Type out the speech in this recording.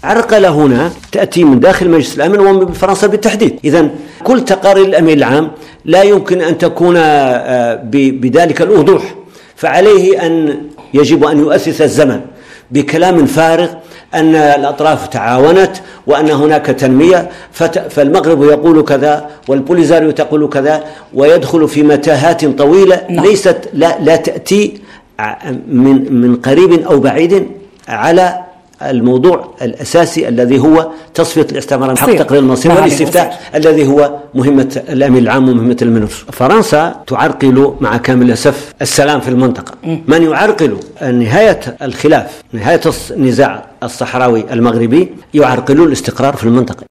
عرقلة هنا تأتي من داخل مجلس الأمن ومن فرنسا بالتحديد. إذن كل تقارير الأمين العام لا يمكن أن تكون بذلك الوضوح، فعليه أن يجب أن يؤسس الزمن بكلام فارغ أن الأطراف تعاونت وأن هناك تنمية، فالمغرب يقول كذا والبوليزاريو تقول كذا، ويدخل في متاهات طويلة ليست لا تأتي من قريب أو بعيد على الموضوع الأساسي الذي هو تصفية الاستعمار حق تقرير المصير والاستفتاء الذي هو مهمة الأمين العام ومهمة المنوف. فرنسا تعرقل مع كامل الأسف السلام في المنطقة. من يعرقل نهاية الخلاف، نهاية النزاع الصحراوي المغربي، يعرقلون الاستقرار في المنطقة.